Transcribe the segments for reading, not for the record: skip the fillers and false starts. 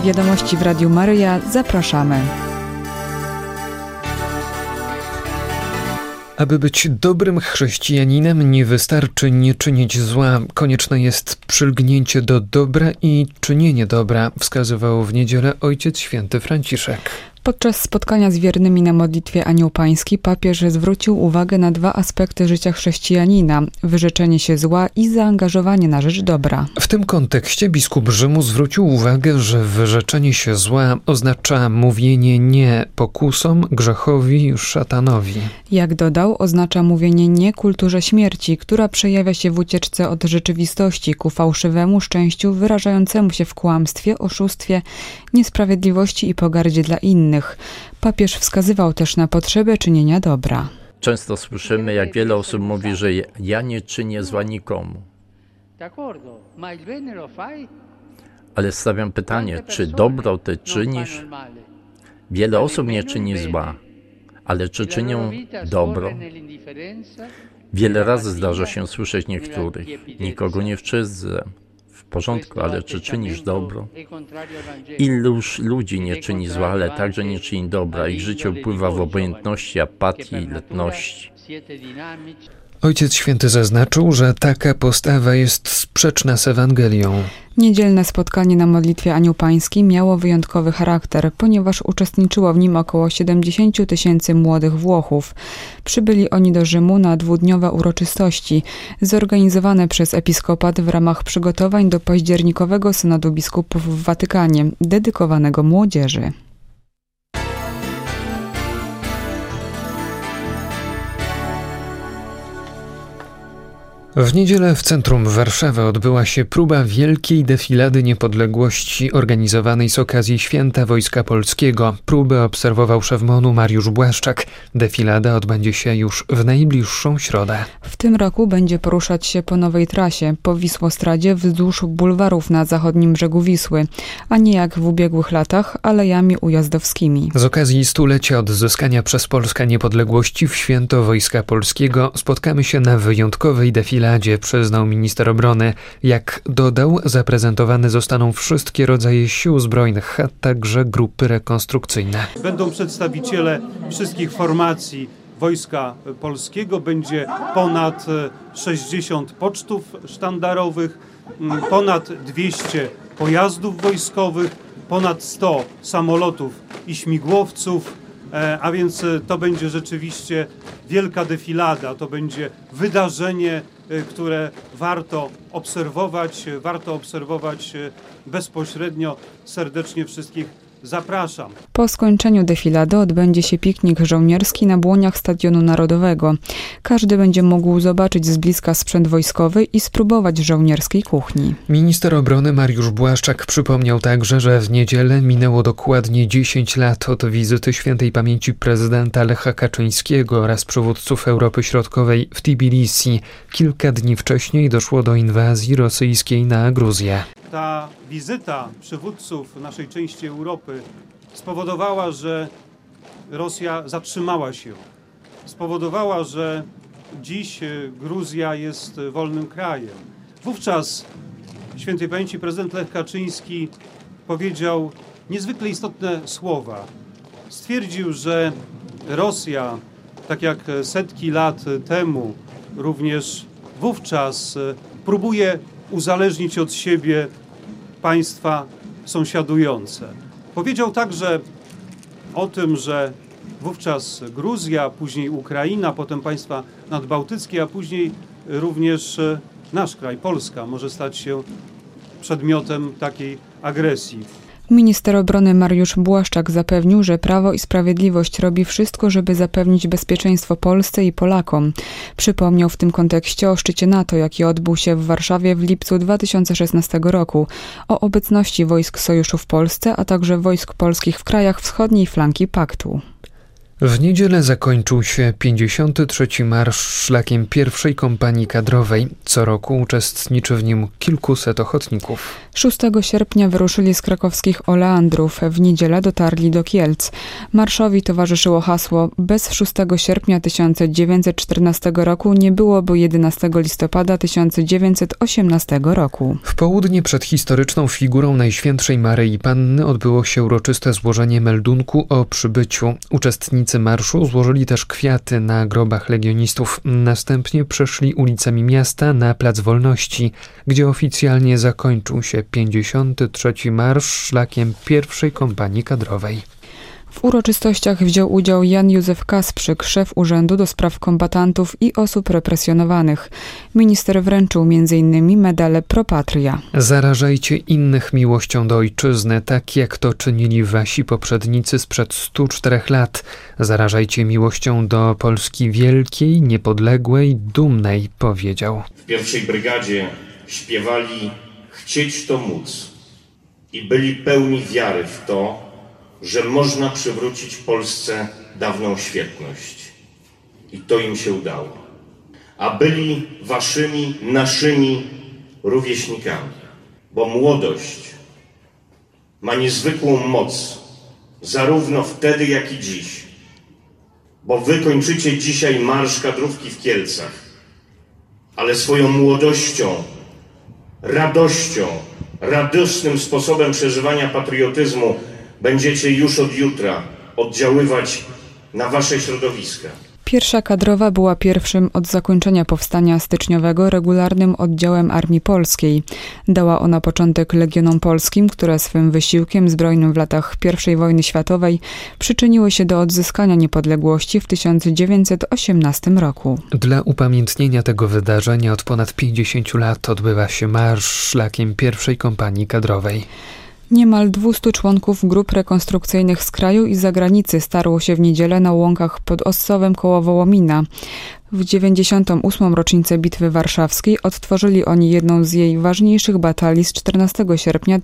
Wiadomości w Radiu Maryja. Zapraszamy. Aby być dobrym chrześcijaninem, nie wystarczy nie czynić zła. Konieczne jest przylgnięcie do dobra i czynienie dobra, wskazywał w niedzielę Ojciec Święty Franciszek. Podczas spotkania z wiernymi na modlitwie Anioł Pański papież zwrócił uwagę na dwa aspekty życia chrześcijanina: wyrzeczenie się zła i zaangażowanie na rzecz dobra. W tym kontekście biskup Rzymu zwrócił uwagę, że wyrzeczenie się zła oznacza mówienie nie pokusom, grzechowi, szatanowi. Jak dodał, oznacza mówienie nie kulturze śmierci, która przejawia się w ucieczce od rzeczywistości ku fałszywemu szczęściu wyrażającemu się w kłamstwie, oszustwie, niesprawiedliwości i pogardzie dla innych. Papież wskazywał też na potrzebę czynienia dobra. Często słyszymy, jak wiele osób mówi, że ja nie czynię zła nikomu. Ale stawiam pytanie, czy dobro ty czynisz? Wiele osób nie czyni zła, ale czy czynią dobro? Wiele razy zdarza się słyszeć niektórych: nikogo nie wczydzę. W porządku, ale czy czynisz dobro? Iluż ludzi nie czyni zła, ale także nie czyni dobra. Ich życie upływa w obojętności, apatii i letności. Ojciec Święty zaznaczył, że taka postawa jest sprzeczna z Ewangelią. Niedzielne spotkanie na modlitwie Anioł Pański miało wyjątkowy charakter, ponieważ uczestniczyło w nim około 70 000 młodych Włochów. Przybyli oni do Rzymu na dwudniowe uroczystości, zorganizowane przez episkopat w ramach przygotowań do październikowego synodu biskupów w Watykanie, dedykowanego młodzieży. W niedzielę w centrum Warszawy odbyła się próba wielkiej defilady niepodległości organizowanej z okazji Święta Wojska Polskiego. Próbę obserwował szef MON-u Mariusz Błaszczak. Defilada odbędzie się już w najbliższą środę. W tym roku będzie poruszać się po nowej trasie, po Wisłostradzie wzdłuż bulwarów na zachodnim brzegu Wisły, a nie jak w ubiegłych latach alejami ujazdowskimi. Z okazji stulecia odzyskania przez Polskę niepodległości w Święto Wojska Polskiego spotkamy się na wyjątkowej defiladzie, przyznał minister obrony. Jak dodał, zaprezentowane zostaną wszystkie rodzaje sił zbrojnych, a także grupy rekonstrukcyjne. Będą przedstawiciele wszystkich formacji Wojska Polskiego, będzie ponad 60 pocztów sztandarowych, ponad 200 pojazdów wojskowych, ponad 100 samolotów i śmigłowców, a więc to będzie rzeczywiście wielka defilada, to będzie wydarzenie, które warto obserwować bezpośrednio. Serdecznie wszystkich zapraszam. Po skończeniu defilady odbędzie się piknik żołnierski na błoniach Stadionu Narodowego. Każdy będzie mógł zobaczyć z bliska sprzęt wojskowy i spróbować żołnierskiej kuchni. Minister obrony Mariusz Błaszczak przypomniał także, że w niedzielę minęło dokładnie 10 lat od wizyty świętej pamięci prezydenta Lecha Kaczyńskiego oraz przywódców Europy Środkowej w Tbilisi. Kilka dni wcześniej doszło do inwazji rosyjskiej na Gruzję. Ta wizyta przywódców naszej części Europy spowodowała, że Rosja zatrzymała się. Spowodowała, że dziś Gruzja jest wolnym krajem. Wówczas świętej pamięci prezydent Lech Kaczyński powiedział niezwykle istotne słowa. Stwierdził, że Rosja, tak jak setki lat temu, również wówczas próbuje uzależnić od siebie państwa sąsiadujące. Powiedział także o tym, że wówczas Gruzja, później Ukraina, potem państwa nadbałtyckie, a później również nasz kraj, Polska, może stać się przedmiotem takiej agresji. Minister obrony Mariusz Błaszczak zapewnił, że Prawo i Sprawiedliwość robi wszystko, żeby zapewnić bezpieczeństwo Polsce i Polakom. Przypomniał w tym kontekście o szczycie NATO, jaki odbył się w Warszawie w lipcu 2016 roku, o obecności wojsk sojuszu w Polsce, a także wojsk polskich w krajach wschodniej flanki paktu. W niedzielę zakończył się 53. Marsz szlakiem pierwszej kompanii kadrowej. Co roku uczestniczy w nim kilkuset ochotników. 6 sierpnia wyruszyli z krakowskich oleandrów. W niedzielę dotarli do Kielc. Marszowi towarzyszyło hasło: bez 6 sierpnia 1914 roku nie byłoby 11 listopada 1918 roku. W południe przed historyczną figurą Najświętszej Maryi Panny odbyło się uroczyste złożenie meldunku o przybyciu. Uczestnicy marszu złożyli też kwiaty na grobach legionistów. Następnie przeszli ulicami miasta na Plac Wolności, gdzie oficjalnie zakończył się 53. Marsz szlakiem pierwszej kompanii kadrowej. W uroczystościach wziął udział Jan Józef Kasprzyk, szef Urzędu do Spraw Kombatantów i Osób Represjonowanych. Minister wręczył m.in. medale Pro Patria. Zarażajcie innych miłością do ojczyzny, tak jak to czynili wasi poprzednicy sprzed 104 lat. Zarażajcie miłością do Polski wielkiej, niepodległej, dumnej, powiedział. W pierwszej brygadzie śpiewali chcieć to móc i byli pełni wiary w to, że można przywrócić Polsce dawną świetność. I to im się udało. A byli waszymi, naszymi rówieśnikami. Bo młodość ma niezwykłą moc, zarówno wtedy, jak i dziś. Bo wy kończycie dzisiaj marsz kadrówki w Kielcach, ale swoją młodością, radością, radosnym sposobem przeżywania patriotyzmu będziecie już od jutra oddziaływać na wasze środowiska. Pierwsza kadrowa była pierwszym od zakończenia powstania styczniowego regularnym oddziałem Armii Polskiej. Dała ona początek Legionom Polskim, które swym wysiłkiem zbrojnym w latach I wojny światowej przyczyniły się do odzyskania niepodległości w 1918 roku. Dla upamiętnienia tego wydarzenia od ponad 50 lat odbywa się marsz szlakiem pierwszej kompanii kadrowej. Niemal 200 członków grup rekonstrukcyjnych z kraju i zagranicy starło się w niedzielę na łąkach pod Ossowem koło Wołomina. W 98. rocznicę Bitwy Warszawskiej odtworzyli oni jedną z jej ważniejszych batalii z 14 sierpnia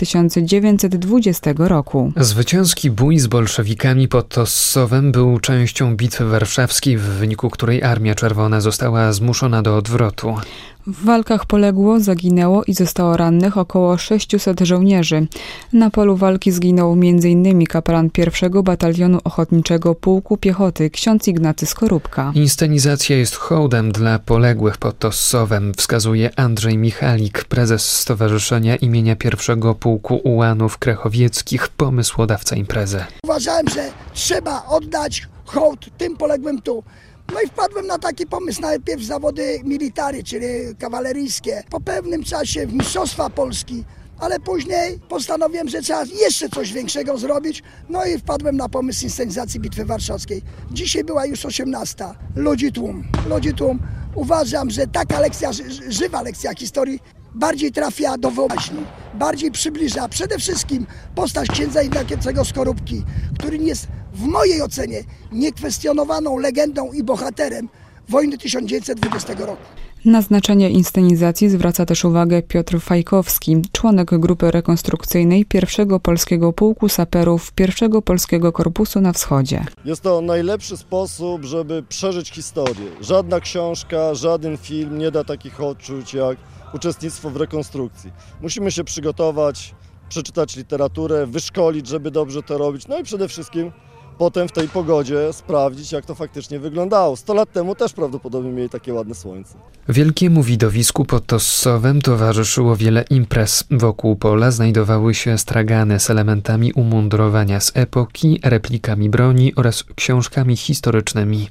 1920 roku. Zwycięski bój z bolszewikami pod Ossowem był częścią Bitwy Warszawskiej, w wyniku której Armia Czerwona została zmuszona do odwrotu. W walkach poległo, zaginęło i zostało rannych około 600 żołnierzy. Na polu walki zginął m.in. kapelan 1. Batalionu Ochotniczego Pułku Piechoty, ksiądz Ignacy Skorupka. Inscenizacja jest hołdem dla poległych pod Ossowem, wskazuje Andrzej Michalik, prezes Stowarzyszenia imienia 1. Pułku Ułanów Krechowieckich, pomysłodawca imprezy. Uważałem, że trzeba oddać hołd tym poległym tu. No i wpadłem na taki pomysł, najpierw zawody military, czyli kawaleryjskie. Po pewnym czasie w Mistrzostwa Polski, ale później postanowiłem, że trzeba jeszcze coś większego zrobić. No i wpadłem na pomysł inscenizacji Bitwy Warszawskiej. Dzisiaj była już 18. Ludzi tłum. Uważam, że taka lekcja, żywa lekcja historii bardziej trafia do wyobraźni, bardziej przybliża przede wszystkim postać księdza Ignacego Skorupki, który jest w mojej ocenie niekwestionowaną legendą i bohaterem wojny 1920 roku. Na znaczenie inscenizacji zwraca też uwagę Piotr Fajkowski, członek grupy rekonstrukcyjnej 1. Polskiego Pułku Saperów 1. Polskiego Korpusu na Wschodzie. Jest to najlepszy sposób, żeby przeżyć historię. Żadna książka, żaden film nie da takich odczuć jak uczestnictwo w rekonstrukcji. Musimy się przygotować, przeczytać literaturę, wyszkolić, żeby dobrze to robić, no i przede wszystkim potem w tej pogodzie sprawdzić, jak to faktycznie wyglądało. 100 lat temu też prawdopodobnie mieli takie ładne słońce. Wielkiemu widowisku pod Ossowem towarzyszyło wiele imprez. Wokół pola znajdowały się stragany z elementami umundurowania z epoki, replikami broni oraz książkami historycznymi.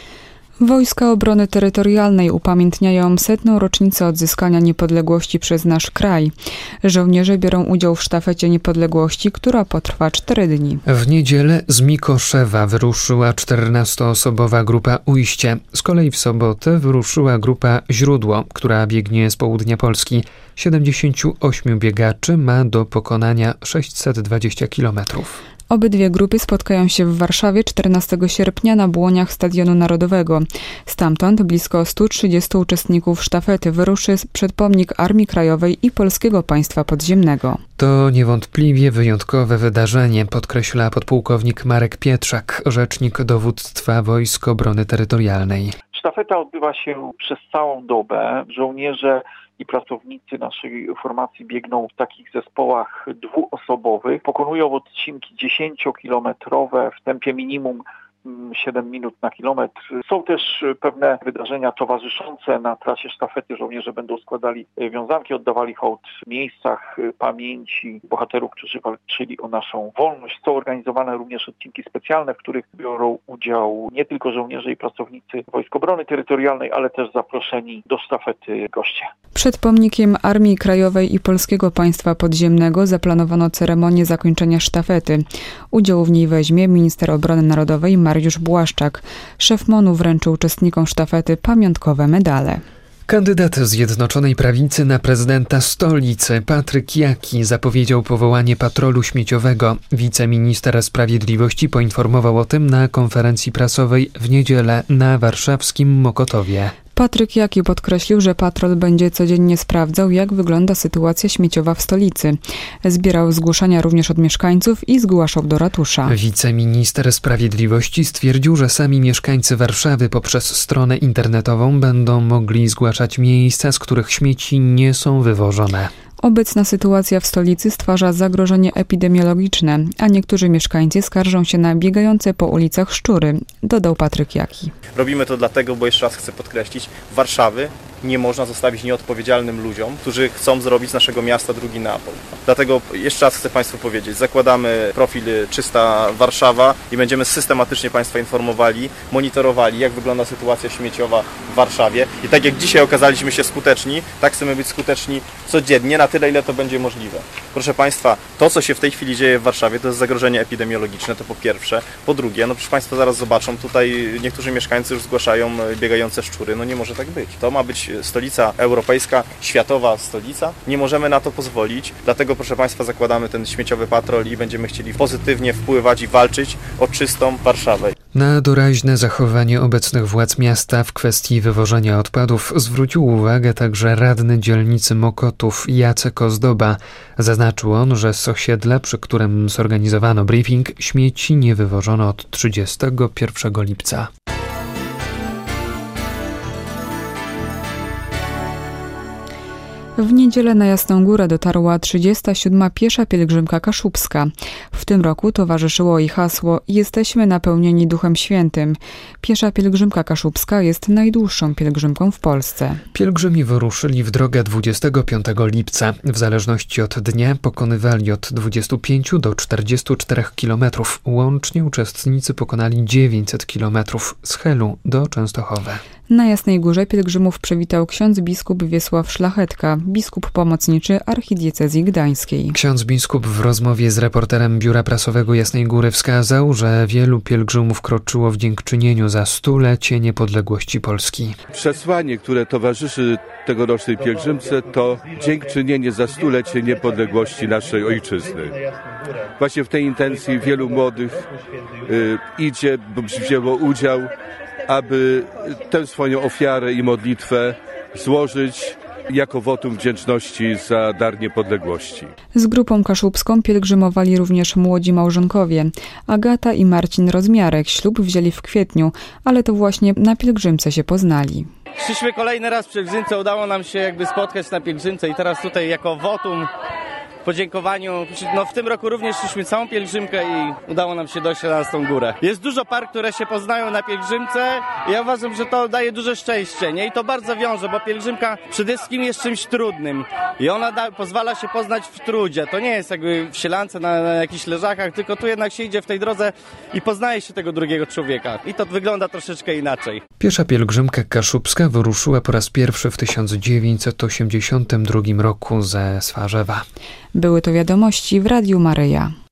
Wojska Obrony Terytorialnej upamiętniają 100. rocznicę odzyskania niepodległości przez nasz kraj. Żołnierze biorą udział w sztafecie niepodległości, która potrwa 4 dni. W niedzielę z Mikoszewa wyruszyła 14-osobowa grupa Ujście. Z kolei w sobotę wyruszyła grupa Źródło, która biegnie z południa Polski. 78 biegaczy ma do pokonania 620 kilometrów. Obydwie grupy spotkają się w Warszawie 14 sierpnia na błoniach Stadionu Narodowego. Stamtąd blisko 130 uczestników sztafety wyruszy przed pomnik Armii Krajowej i Polskiego Państwa Podziemnego. To niewątpliwie wyjątkowe wydarzenie, podkreśla podpułkownik Marek Pietrzak, rzecznik Dowództwa Wojsk Obrony Terytorialnej. Sztafeta odbywa się przez całą dobę. Żołnierze i pracownicy naszej formacji biegną w takich zespołach dwuosobowych. Pokonują odcinki 10-kilometrowe w tempie minimum 7 minut na kilometr. Są też pewne wydarzenia towarzyszące na trasie sztafety. Żołnierze będą składali wiązanki, oddawali hołd w miejscach pamięci bohaterów, którzy walczyli o naszą wolność. Są organizowane również odcinki specjalne, w których biorą udział nie tylko żołnierze i pracownicy Wojsk Obrony Terytorialnej, ale też zaproszeni do sztafety goście. Przed pomnikiem Armii Krajowej i Polskiego Państwa Podziemnego zaplanowano ceremonię zakończenia sztafety. Udział w niej weźmie minister obrony narodowej Mariusz Błaszczak. Szef MON-u wręczy uczestnikom sztafety pamiątkowe medale. Kandydat Zjednoczonej Prawicy na prezydenta stolicy Patryk Jaki zapowiedział powołanie patrolu śmieciowego. Wiceminister Sprawiedliwości poinformował o tym na konferencji prasowej w niedzielę na warszawskim Mokotowie. Patryk Jaki podkreślił, że patrol będzie codziennie sprawdzał, jak wygląda sytuacja śmieciowa w stolicy. Zbierał zgłoszenia również od mieszkańców i zgłaszał do ratusza. Wiceminister Sprawiedliwości stwierdził, że sami mieszkańcy Warszawy poprzez stronę internetową będą mogli zgłaszać miejsca, z których śmieci nie są wywożone. Obecna sytuacja w stolicy stwarza zagrożenie epidemiologiczne, a niektórzy mieszkańcy skarżą się na biegające po ulicach szczury, dodał Patryk Jaki. Robimy to dlatego, bo jeszcze raz chcę podkreślić, Warszawy nie można zostawić nieodpowiedzialnym ludziom, którzy chcą zrobić z naszego miasta drugi Neapol. Dlatego jeszcze raz chcę Państwu powiedzieć, zakładamy profil Czysta Warszawa i będziemy systematycznie Państwa informowali, monitorowali, jak wygląda sytuacja śmieciowa w Warszawie. I tak jak dzisiaj okazaliśmy się skuteczni, tak chcemy być skuteczni codziennie, na tyle, ile to będzie możliwe. Proszę Państwa, to, co się w tej chwili dzieje w Warszawie, to jest zagrożenie epidemiologiczne, to po pierwsze. Po drugie, proszę Państwa zaraz zobaczą, tutaj niektórzy mieszkańcy już zgłaszają biegające szczury. Nie może tak być. To ma być stolica europejska, światowa stolica. Nie możemy na to pozwolić, dlatego proszę Państwa zakładamy ten śmieciowy patrol i będziemy chcieli pozytywnie wpływać i walczyć o czystą Warszawę. Na doraźne zachowanie obecnych władz miasta w kwestii wywożenia odpadów zwrócił uwagę także radny dzielnicy Mokotów Jacek Ozdoba. Zaznaczył on, że z osiedla, przy którym zorganizowano briefing, śmieci nie wywożono od 31 lipca. W niedzielę na Jasną Górę dotarła 37. piesza pielgrzymka kaszubska. W tym roku towarzyszyło jej hasło „Jesteśmy napełnieni Duchem Świętym”. Piesza pielgrzymka kaszubska jest najdłuższą pielgrzymką w Polsce. Pielgrzymi wyruszyli w drogę 25 lipca. W zależności od dnia pokonywali od 25 do 44 km. Łącznie uczestnicy pokonali 900 km z Helu do Częstochowy. Na Jasnej Górze pielgrzymów przywitał ksiądz biskup Wiesław Szlachetka, biskup pomocniczy archidiecezji gdańskiej. Ksiądz biskup w rozmowie z reporterem Biura Prasowego Jasnej Góry wskazał, że wielu pielgrzymów kroczyło w dziękczynieniu za 100-lecie niepodległości Polski. Przesłanie, które towarzyszy tegorocznej pielgrzymce, to dziękczynienie za 100-lecie niepodległości naszej ojczyzny. Właśnie w tej intencji wielu młodych idzie, wzięło udział, aby tę swoją ofiarę i modlitwę złożyć jako wotum wdzięczności za dar niepodległości. Z grupą kaszubską pielgrzymowali również młodzi małżonkowie. Agata i Marcin Rozmiarek ślub wzięli w kwietniu, ale to właśnie na pielgrzymce się poznali. Szliśmy kolejny raz w pielgrzymce, udało nam się spotkać na pielgrzymce i teraz tutaj jako wotum podziękowaniu. W tym roku również szliśmy całą pielgrzymkę i udało nam się dojść na Jasną Górę. Jest dużo par, które się poznają na pielgrzymce i ja uważam, że to daje duże szczęście, nie? I to bardzo wiąże, bo pielgrzymka przede wszystkim jest czymś trudnym i ona pozwala się poznać w trudzie. To nie jest jakby w sielance na jakichś leżakach, tylko tu jednak się idzie w tej drodze i poznaje się tego drugiego człowieka. I to wygląda troszeczkę inaczej. Piesza pielgrzymka kaszubska wyruszyła po raz pierwszy w 1982 roku ze Swarzewa. Były to wiadomości w Radiu Maryja.